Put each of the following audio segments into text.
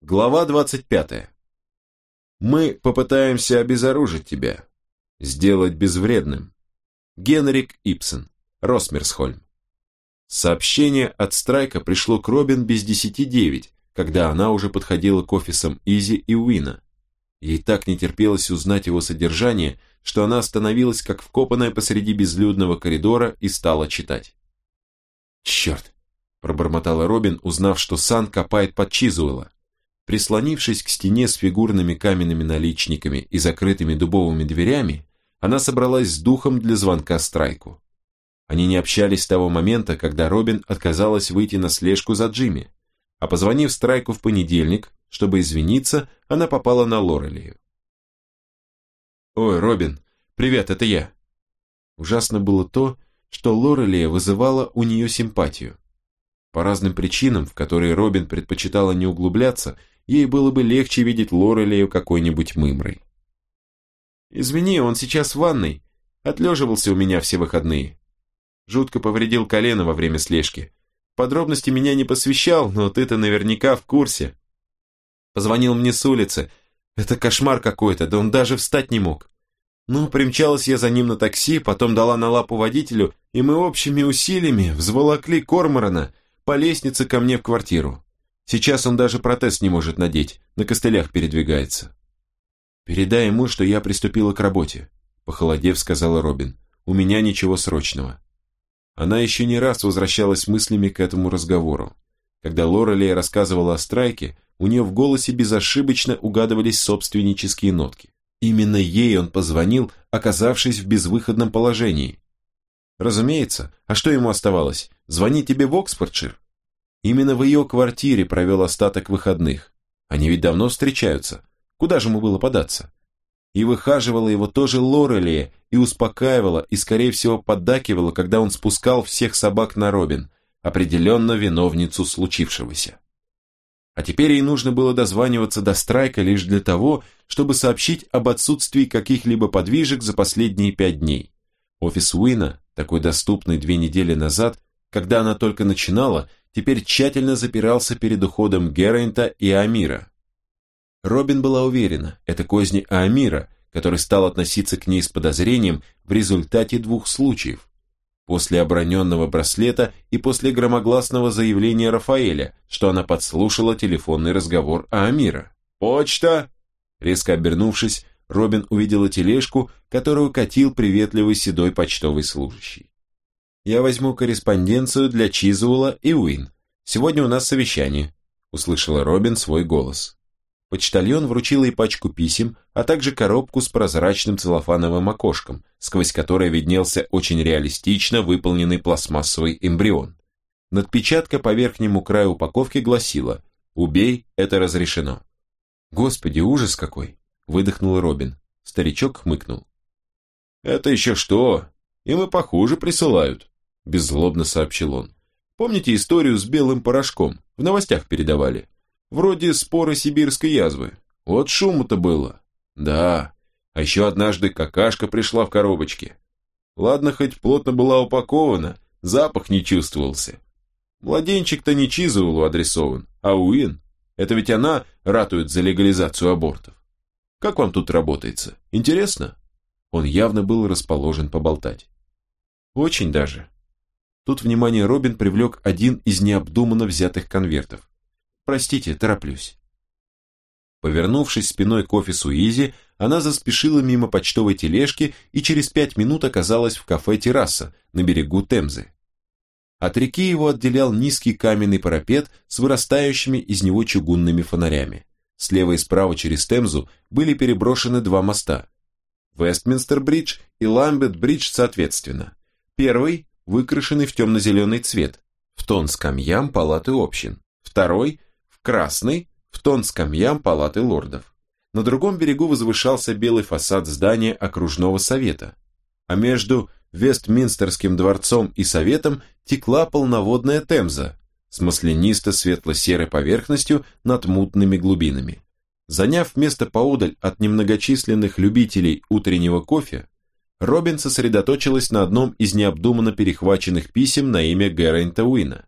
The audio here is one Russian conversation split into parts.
Глава 25. Мы попытаемся обезоружить тебя, сделать безвредным. Генрик Ибсен, Росмерсхольм. Сообщение от Страйка пришло к Робин без 10:09, когда она уже подходила к офисам Изи и Уина. Ей так не терпелось узнать его содержание, что она остановилась как вкопанная посреди безлюдного коридора и стала читать. «Черт!» – пробормотала Робин, узнав, что Сан копает под Чизуэлла. Прислонившись к стене с фигурными каменными наличниками и закрытыми дубовыми дверями, она собралась с духом для звонка Страйку. Они не общались с того момента, когда Робин отказалась выйти на слежку за Джимми, а позвонив Страйку в понедельник, чтобы извиниться, она попала на Лорелею. «Ой, Робин, привет, это я». Ужасно было то, что Лорелея вызывала у нее симпатию. По разным причинам, в которые Робин предпочитала не углубляться, ей было бы легче видеть Лорелею какой-нибудь мымрой. «Извини, он сейчас в ванной. Отлеживался у меня все выходные. Жутко повредил колено во время слежки. Подробности меня не посвящал, но ты-то наверняка в курсе. Позвонил мне с улицы. Это кошмар какой-то, да он даже встать не мог. Ну, примчалась я за ним на такси, потом дала на лапу водителю, и мы общими усилиями взволокли Корморана по лестнице ко мне в квартиру. Сейчас он даже протез не может надеть, на костылях передвигается. «Передай ему, что я приступила к работе», – похолодев, сказала Робин. «У меня ничего срочного». Она еще не раз возвращалась мыслями к этому разговору. Когда Лорелей рассказывала о Страйке, у нее в голосе безошибочно угадывались собственнические нотки. Именно ей он позвонил, оказавшись в безвыходном положении. Разумеется, а что ему оставалось? Звонить тебе в Оксфордшир? Именно в ее квартире провел остаток выходных. Они ведь давно встречаются. Куда же ему было податься? И выхаживала его тоже Лорелея, и успокаивала, и, скорее всего, поддакивала, когда он спускал всех собак на Робин, определенно виновницу случившегося. А теперь ей нужно было дозваниваться до Страйка лишь для того, чтобы сообщить об отсутствии каких-либо подвижек за последние 5 дней. Офис Уина, такой доступный 2 недели назад, когда она только начинала, теперь тщательно запирался перед уходом Геррента и Амира. Робин была уверена, это козни Амира, который стал относиться к ней с подозрением в результате 2 случаев. После оброненного браслета и после громогласного заявления Рафаэля, что она подслушала телефонный разговор Амира. «Почта!» Резко обернувшись, Робин увидела тележку, которую катил приветливый седой почтовый служащий. «Я возьму корреспонденцию для Чизуэлла и Уин. Сегодня у нас совещание», – услышала Робин свой голос. Почтальон вручил ей пачку писем, а также коробку с прозрачным целлофановым окошком, сквозь которое виднелся очень реалистично выполненный пластмассовый эмбрион. Надпечатка по верхнему краю упаковки гласила «Убей, это разрешено». «Господи, ужас какой!» – выдохнул Робин. Старичок хмыкнул. «Это еще что? Им и похуже присылают», – беззлобно сообщил он. «Помните историю с белым порошком? В новостях передавали. Вроде споры сибирской язвы. Вот шуму-то было. Да, а еще однажды какашка пришла в коробочке. Ладно, хоть плотно была упакована, запах не чувствовался. Младенчик-то не Чизуэллу адресован, а Уин. Это ведь она ратует за легализацию абортов. Как вам тут работается? Интересно?» Он явно был расположен поболтать. «Очень даже». Тут внимание Робин привлек один из необдуманно взятых конвертов. «Простите, тороплюсь». Повернувшись спиной к офису Изи, она заспешила мимо почтовой тележки и через 5 минут оказалась в кафе «Терраса» на берегу Темзы. От реки его отделял низкий каменный парапет с вырастающими из него чугунными фонарями. Слева и справа через Темзу были переброшены 2 моста. Вестминстер-бридж и Ламбет-бридж соответственно. Первый выкрашенный в темно-зеленый цвет, в тон скамьям палаты общин. Второй красный, в тон скамьям палаты лордов. На другом берегу возвышался белый фасад здания окружного совета, а между Вестминстерским дворцом и советом текла полноводная Темза с маслянисто-светло-серой поверхностью над мутными глубинами. Заняв место поодаль от немногочисленных любителей утреннего кофе, Робин сосредоточилась на одном из необдуманно перехваченных писем на имя Геррента Уина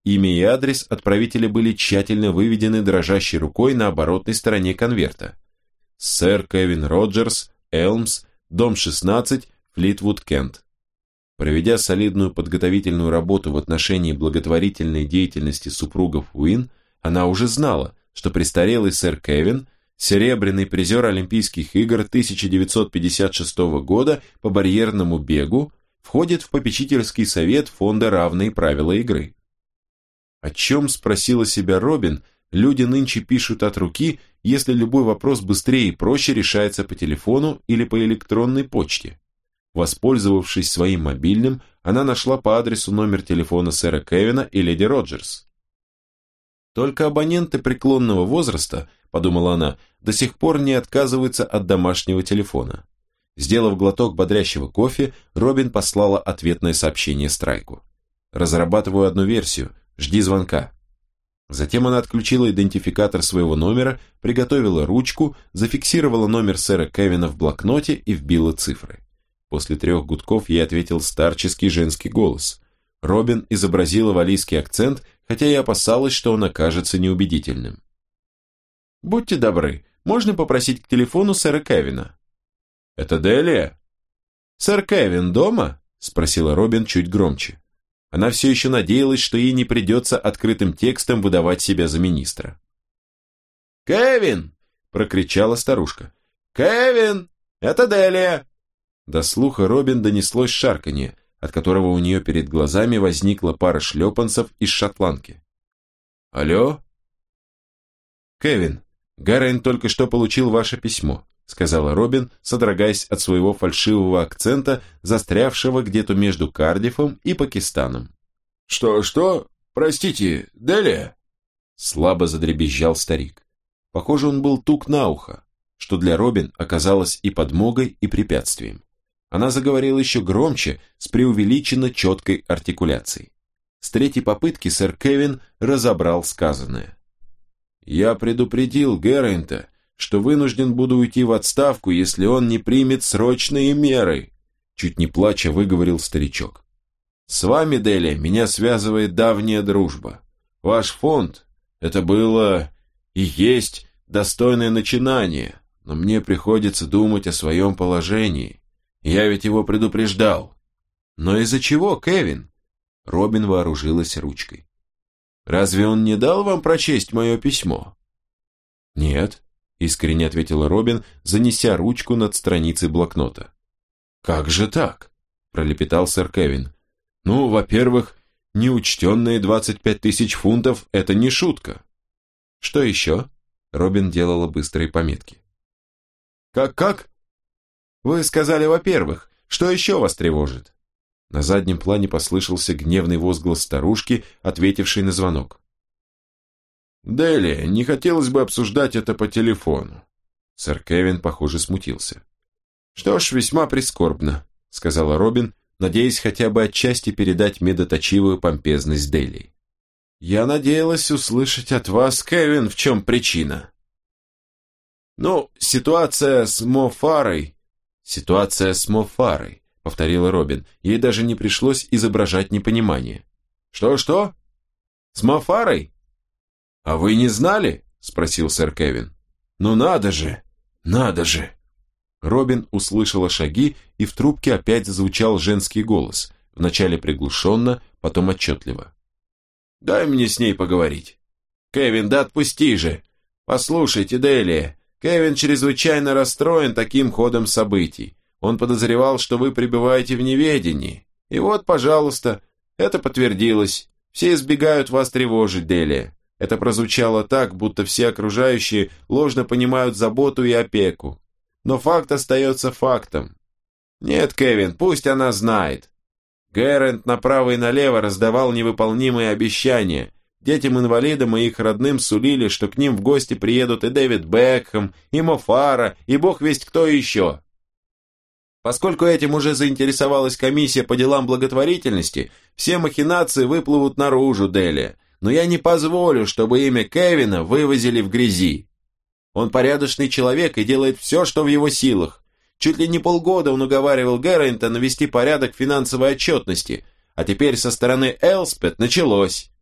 имя и адрес отправителя были тщательно выведены дрожащей рукой на оборотной стороне конверта. Сэр Кевин Роджерс, Элмс, дом 16, Флитвуд, Кент. Проведя солидную подготовительную работу в отношении благотворительной деятельности супругов Уин, она уже знала, что престарелый сэр Кевин, серебряный призер Олимпийских игр 1956 года по барьерному бегу, входит в попечительский совет фонда «Равные правила игры». О чем, спросила себя Робин, люди нынче пишут от руки, если любой вопрос быстрее и проще решается по телефону или по электронной почте. Воспользовавшись своим мобильным, она нашла по адресу номер телефона сэра Кевина и леди Роджерс. Только абоненты преклонного возраста, подумала она, до сих пор не отказываются от домашнего телефона. Сделав глоток бодрящего кофе, Робин послала ответное сообщение Страйку. «Разрабатываю одну версию, жди звонка». Затем она отключила идентификатор своего номера, приготовила ручку, зафиксировала номер сэра Кевина в блокноте и вбила цифры. После 3 гудков ей ответил старческий женский голос. Робин изобразила валлийский акцент, хотя и опасалась, что он окажется неубедительным. «Будьте добры, можно попросить к телефону сэра Кевина?» «Это Делия?» «Сэр Кевин дома?» – спросила Робин чуть громче. Она все еще надеялась, что ей не придется открытым текстом выдавать себя за министра. «Кевин!» – прокричала старушка. «Кевин! Это Делия!» До слуха Робин донеслось шарканье, от которого у нее перед глазами возникла пара шлепанцев из шотландки. «Алло?» «Кевин, Гаррен только что получил ваше письмо», сказала Робин, содрогаясь от своего фальшивого акцента, застрявшего где-то между Кардифом и Пакистаном. «Что? Простите, Делия?» Слабо задребезжал старик. Похоже, он был тук на ухо, что для Робин оказалось и подмогой, и препятствием. Она заговорила еще громче, с преувеличенно четкой артикуляцией. С 3-й попытки сэр Кевин разобрал сказанное. «Я предупредил Геррента, что вынужден буду уйти в отставку, если он не примет срочные меры», чуть не плача выговорил старичок. «С вами, Делия, меня связывает давняя дружба. Ваш фонд – это было и есть достойное начинание, но мне приходится думать о своем положении. Я ведь его предупреждал». «Но из-за чего, Кевин?» Робин вооружилась ручкой. «Разве он не дал вам прочесть мое письмо?» «Нет», — искренне ответила Робин, занеся ручку над страницей блокнота. «Как же так?» — пролепетал сэр Кевин. «Ну, во-первых, неучтенные 25 000 фунтов — это не шутка». «Что еще?» — Робин делала быстрые пометки. «Как? Вы сказали, во-первых. Что еще вас тревожит?» На заднем плане послышался гневный возглас старушки, ответившей на звонок. «Делия, не хотелось бы обсуждать это по телефону». Сэр Кевин, похоже, смутился. «Что ж, весьма прискорбно», — сказала Робин, надеясь хотя бы отчасти передать медоточивую помпезность Делии. «Я надеялась услышать от вас, Кевин, в чем причина». «Ну, ситуация с Мофарой», — повторила Робин. Ей даже не пришлось изображать непонимание. «Что? С Мофарой?» «А вы не знали?» — спросил сэр Кевин. «Ну надо же! Робин услышала шаги, и в трубке опять зазвучал женский голос, вначале приглушенно, потом отчетливо. «Дай мне с ней поговорить». «Кевин, да отпусти же! Послушайте, Делия, Кевин чрезвычайно расстроен таким ходом событий. Он подозревал, что вы пребываете в неведении. И вот, пожалуйста, это подтвердилось. Все избегают вас тревожить, Делия. Это прозвучало так, будто все окружающие ложно понимают заботу и опеку. Но факт остается фактом. Нет, Кевин, пусть она знает. Гэррент направо и налево раздавал невыполнимые обещания. Детям-инвалидам и их родным сулили, что к ним в гости приедут и Дэвид Бекхэм, и Мофара, и бог весть кто еще. Поскольку этим уже заинтересовалась комиссия по делам благотворительности, все махинации выплывут наружу, Делия. Но я не позволю, чтобы имя Кевина вывозили в грязи. Он порядочный человек и делает все, что в его силах. Чуть ли не полгода он уговаривал Гэррента навести порядок в финансовой отчетности, а теперь со стороны Элспет началось.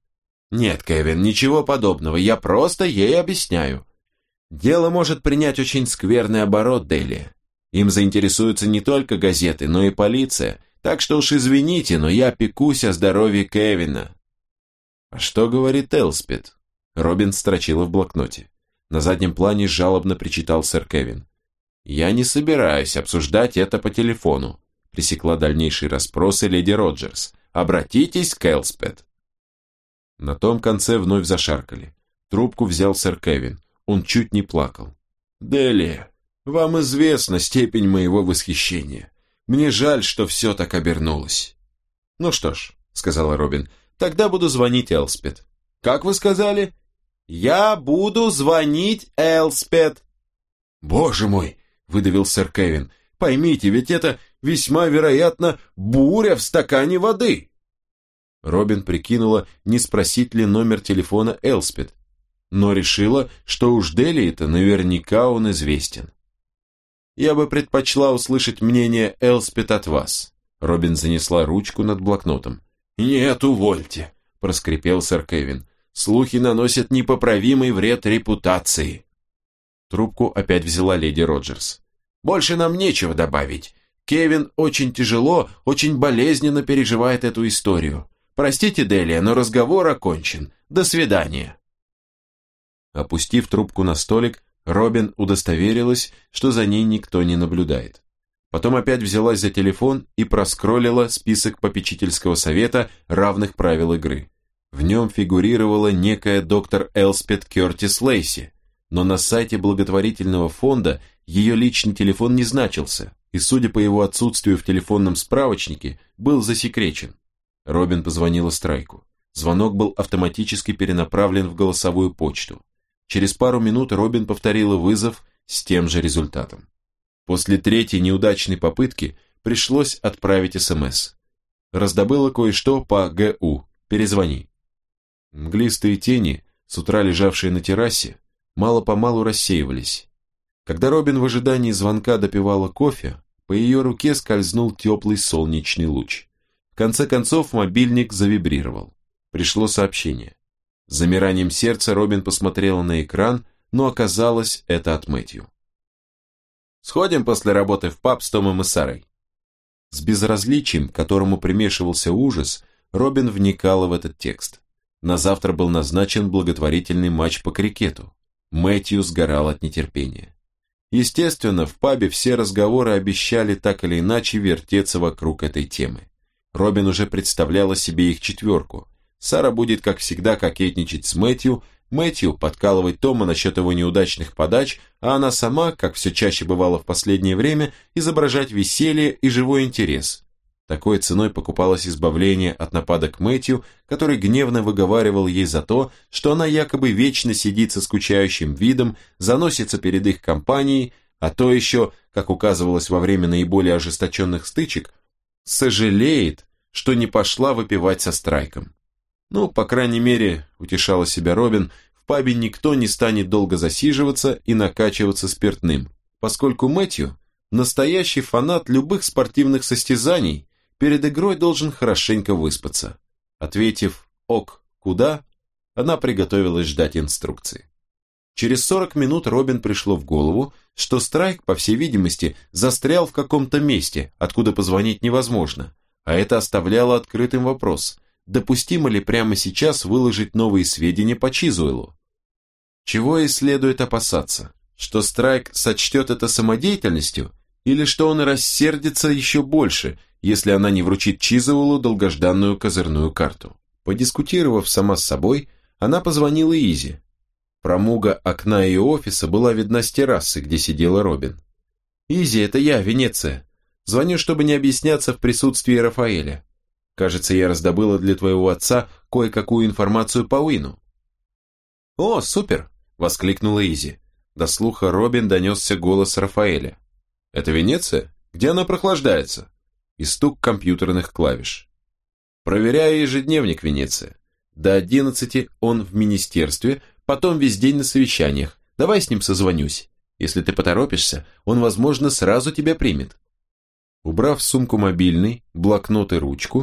Нет, Кевин, ничего подобного, я просто ей объясняю. Дело может принять очень скверный оборот, Делия. Им заинтересуются не только газеты, но и полиция, так что уж извините, но я пекусь о здоровье Кевина. А что говорит Элспет? Робин строчила в блокноте. На заднем плане жалобно причитал сэр Кевин. «Я не собираюсь обсуждать это по телефону», пресекла дальнейшие расспросы леди Роджерс. «Обратитесь к Элспет». На том конце вновь зашаркали. Трубку взял сэр Кевин. Он чуть не плакал. «Делия, вам известна степень моего восхищения. Мне жаль, что все так обернулось». «Ну что ж», — сказала Робин, — «тогда буду звонить Элспет». «Как вы сказали?» «Я буду звонить Элспет». «Боже мой!» — выдавил сэр Кевин. «Поймите, ведь это весьма вероятно буря в стакане воды». Робин прикинула, не спросить ли номер телефона Элспет, но решила, что уж Делии-то наверняка он известен. «Я бы предпочла услышать мнение Элспет от вас». Робин занесла ручку над блокнотом. «Нет, увольте», — проскрипел сэр Кевин. «Слухи наносят непоправимый вред репутации». Трубку опять взяла леди Роджерс. «Больше нам нечего добавить. Кевин очень тяжело, очень болезненно переживает эту историю. Простите, Делия, но разговор окончен. До свидания». Опустив трубку на столик, Робин удостоверилась, что за ней никто не наблюдает. Потом опять взялась за телефон и проскроллила список попечительского совета равных правил игры. В нем фигурировала некая доктор Элспет Кертис Лейси, но на сайте благотворительного фонда ее личный телефон не значился, и, судя по его отсутствию в телефонном справочнике, был засекречен. Робин позвонила Страйку. Звонок был автоматически перенаправлен в голосовую почту. Через пару минут Робин повторила вызов с тем же результатом. После третьей неудачной попытки пришлось отправить СМС. Раздобыла кое-что по ГУ. Перезвони. Мглистые тени, с утра лежавшие на террасе, мало-помалу рассеивались. Когда Робин в ожидании звонка допивала кофе, по ее руке скользнул теплый солнечный луч. В конце концов мобильник завибрировал. Пришло сообщение. С замиранием сердца Робин посмотрела на экран, но оказалось, это от Мэтью. «Сходим после работы в паб с Томом и Сарой». С безразличием, к которому примешивался ужас, Робин вникала в этот текст. На завтра был назначен благотворительный матч по крикету. Мэтью сгорал от нетерпения. Естественно, в пабе все разговоры обещали так или иначе вертеться вокруг этой темы. Робин уже представляла себе их четверку. Сара будет, как всегда, кокетничать с Мэтью, Мэтью подкалывать Тома насчет его неудачных подач, а она сама, как все чаще бывало в последнее время, изображать веселье и живой интерес. Такой ценой покупалось избавление от нападок Мэтью, который гневно выговаривал ей за то, что она якобы вечно сидит со скучающим видом, заносится перед их компанией, а то еще, как указывалось во время наиболее ожесточенных стычек, сожалеет, что не пошла выпивать со Страйком. Ну, по крайней мере, утешала себя Робин, в пабе никто не станет долго засиживаться и накачиваться спиртным, поскольку Мэтью – настоящий фанат любых спортивных состязаний, перед игрой должен хорошенько выспаться. Ответив «ок, куда?», она приготовилась ждать инструкции. Через 40 минут Робин пришло в голову, что Страйк, по всей видимости, застрял в каком-то месте, откуда позвонить невозможно, а это оставляло открытым вопрос – допустимо ли прямо сейчас выложить новые сведения по Чизуэлу? Чего и следует опасаться? Что Страйк сочтет это самодеятельностью? Или что он рассердится еще больше, если она не вручит Чизуэлу долгожданную козырную карту? Подискутировав сама с собой, она позвонила Изи. Промуга окна ее офиса была видна с террасы, где сидела Робин. «Изи, это я, Венеция. Звоню, чтобы не объясняться в присутствии Рафаэля. Кажется, я раздобыла для твоего отца кое-какую информацию по Уину». «О, супер!» — воскликнула Изи. До слуха Робин донесся голос Рафаэля. «Это Венеция? Где она прохлаждается?» И стук компьютерных клавиш. «Проверяю ежедневник, Венеция. До 11 он в министерстве, потом весь день на совещаниях. Давай с ним созвонюсь. Если ты поторопишься, он, возможно, сразу тебя примет». Убрав в сумку мобильный, блокнот и ручку,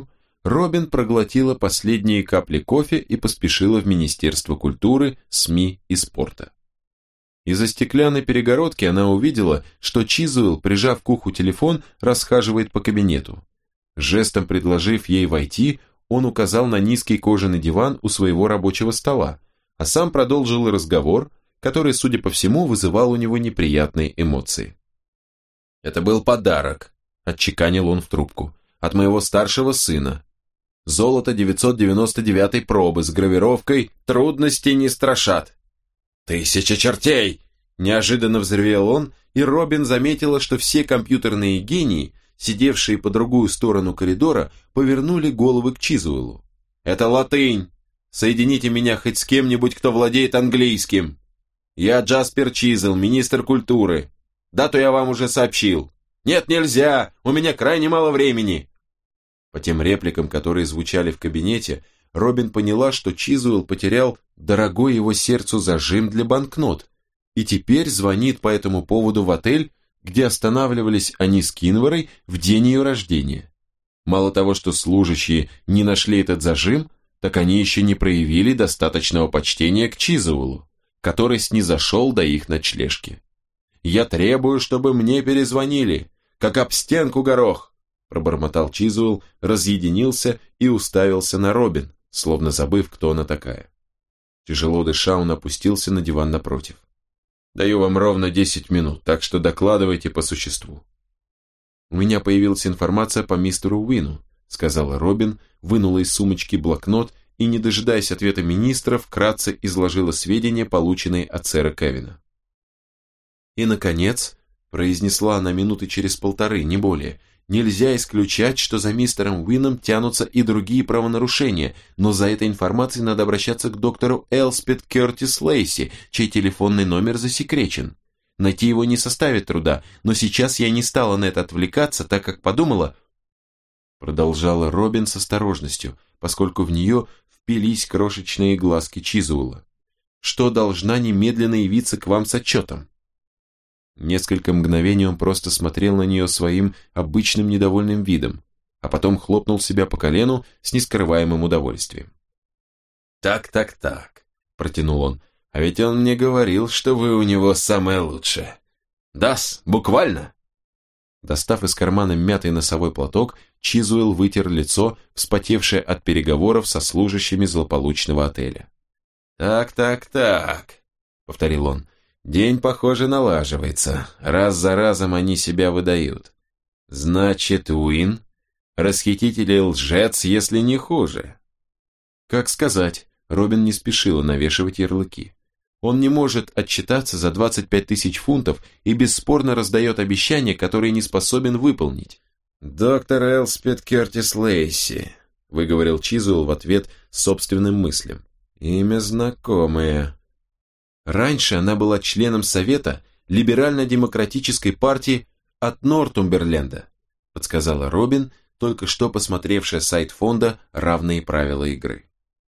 Робин проглотила последние капли кофе и поспешила в Министерство культуры, СМИ и спорта. Из-за стеклянной перегородки она увидела, что Чизуэлл, прижав к уху телефон, расхаживает по кабинету. Жестом предложив ей войти, он указал на низкий кожаный диван у своего рабочего стола, а сам продолжил разговор, который, судя по всему, вызывал у него неприятные эмоции. «Это был подарок», – отчеканил он в трубку, – «от моего старшего сына. Золото 999-й пробы с гравировкой «Трудности не страшат». «Тысяча чертей!» – неожиданно взревел он, и Робин заметила, что все компьютерные гении, сидевшие по другую сторону коридора, повернули головы к Чизуэллу. «Это латынь! Соедините меня хоть с кем-нибудь, кто владеет английским! Я Джаспер Чизуэлл, министр культуры. Дату я вам уже сообщил. Нет, нельзя! У меня крайне мало времени!» По тем репликам, которые звучали в кабинете, Робин поняла, что Чизуэлл потерял дорогой его сердцу зажим для банкнот и теперь звонит по этому поводу в отель, где останавливались они с Кинворой в день ее рождения. Мало того, что служащие не нашли этот зажим, так они еще не проявили достаточного почтения к Чизуэллу, который снизошел до их ночлежки. «Я требую, чтобы мне перезвонили, как об стенку горох», пробормотал Чизуэлл, разъединился и уставился на Робин, словно забыв, кто она такая. Тяжело дыша, он опустился на диван напротив. «Даю вам ровно 10 минут, так что докладывайте по существу». «У меня появилась информация по мистеру Уину», сказала Робин, вынула из сумочки блокнот и, не дожидаясь ответа министра, вкратце изложила сведения, полученные от сэра Кевина. «И, наконец», произнесла она минуты через полторы, не более, «нельзя исключать, что за мистером Уином тянутся и другие правонарушения, но за этой информацией надо обращаться к доктору Элспет Кертис Лейси, чей телефонный номер засекречен. Найти его не составит труда, но сейчас я не стала на это отвлекаться, так как подумала...» Продолжала Робин с осторожностью, поскольку в нее впились крошечные глазки Чизуэлла. «Что должна немедленно явиться к вам с отчетом?» Несколько мгновений он просто смотрел на нее своим обычным недовольным видом, а потом хлопнул себя по колену с нескрываемым удовольствием. «Так, протянул он, «а ведь он мне говорил, что вы у него самое лучшее. Да-с, буквально!» Достав из кармана мятый носовой платок, Чизуэлл вытер лицо, вспотевшее от переговоров со служащими злополучного отеля. «Так», — повторил он, «день, похоже, налаживается. Раз за разом они себя выдают. Значит, Уин, расхититель и лжец, если не хуже». Как сказать, Робин не спешила навешивать ярлыки. Он не может отчитаться за 25 тысяч фунтов и бесспорно раздает обещания, которые не способен выполнить. «Доктор Элспет Кертис Лейси», — выговорил Чизуэлл в ответ собственным мыслям. «Имя знакомое». Раньше она была членом Совета либерально-демократической партии от Нортумберленда, подсказала Робин, только что посмотревшая сайт фонда «Равные правила игры».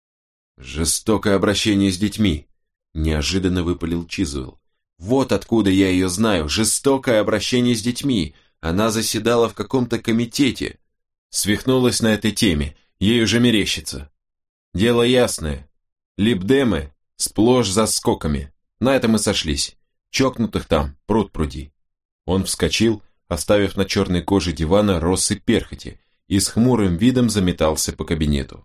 «Жестокое обращение с детьми», – неожиданно выпалил Чизуэлл. «Вот откуда я ее знаю, жестокое обращение с детьми. Она заседала в каком-то комитете. Свихнулась на этой теме, ей уже мерещится. Дело ясное. Либдемы сплошь за скоками. На этом и сошлись. Чокнутых там пруд-пруди». Он вскочил, оставив на черной коже дивана россыпь перхоти, и с хмурым видом заметался по кабинету.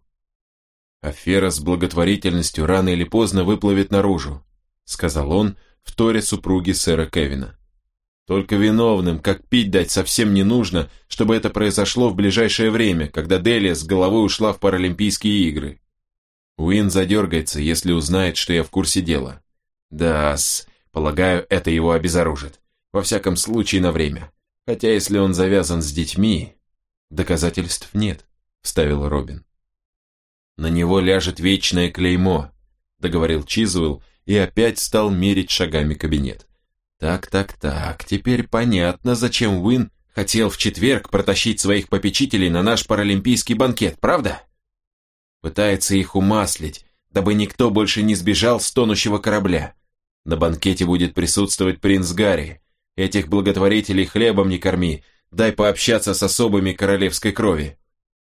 «Афера с благотворительностью рано или поздно выплывет наружу», сказал он, вторя супруге сэра Кевина. «Только виновным, как пить дать, совсем не нужно, чтобы это произошло в ближайшее время, когда Делия с головой ушла в Паралимпийские игры. Уин задергается, если узнает, что я в курсе дела. Да-с, полагаю, это его обезоружит. Во всяком случае, на время. Хотя, если он завязан с детьми...» «Доказательств нет», вставил Робин. «На него ляжет вечное клеймо», договорил Чизуэлл и опять стал мерить шагами кабинет. Так, теперь понятно, зачем Уин хотел в четверг протащить своих попечителей на наш паралимпийский банкет, правда? Пытается их умаслить, дабы никто больше не сбежал с тонущего корабля. На банкете будет присутствовать принц Гарри. Этих благотворителей хлебом не корми, дай пообщаться с особыми королевской крови.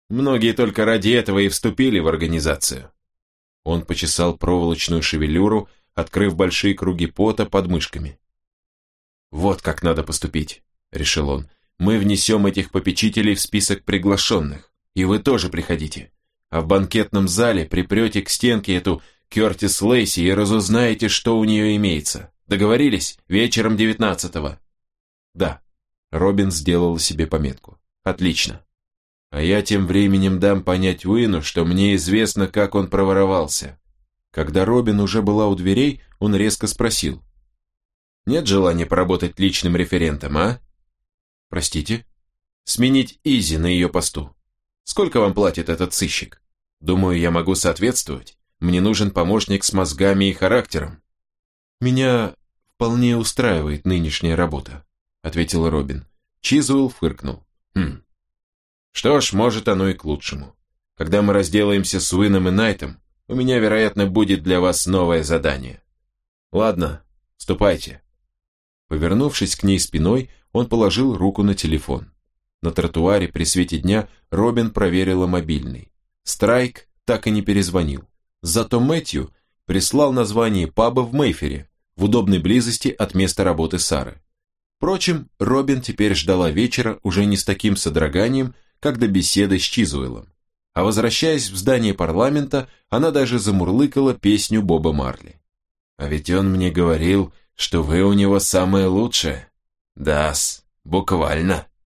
Многие только ради этого и вступили в организацию. Он почесал проволочную шевелюру, открыв большие круги пота под мышками. «Вот как надо поступить», — решил он. «Мы внесем этих попечителей в список приглашенных, и вы тоже приходите. А в банкетном зале припрете к стенке эту Кертис Лейси и разузнаете, что у нее имеется. Договорились? Вечером 19-го». «Да», — Робин сделал себе пометку. «Отлично. А я тем временем дам понять Уину, что мне известно, как он проворовался». Когда Робин уже была у дверей, он резко спросил. «Нет желания поработать личным референтом, а?» «Простите?» «Сменить Изи на ее посту. Сколько вам платит этот сыщик? Думаю, я могу соответствовать. Мне нужен помощник с мозгами и характером». «Меня вполне устраивает нынешняя работа», — ответил Робин. Чизуэлл фыркнул. «Что ж, может, оно и к лучшему. Когда мы разделаемся с Уином и Найтом, у меня, вероятно, будет для вас новое задание. Ладно, ступайте». Повернувшись к ней спиной, он положил руку на телефон. На тротуаре при свете дня Робин проверила мобильный. Страйк так и не перезвонил. Зато Мэтью прислал название паба в Мейфере, в удобной близости от места работы Сары. Впрочем, Робин теперь ждала вечера уже не с таким содроганием, как до беседы с Чизуэллом. А возвращаясь в здание парламента, она даже замурлыкала песню Боба Марли. «А ведь он мне говорил, что вы у него самое лучшее». «Да-с, буквально».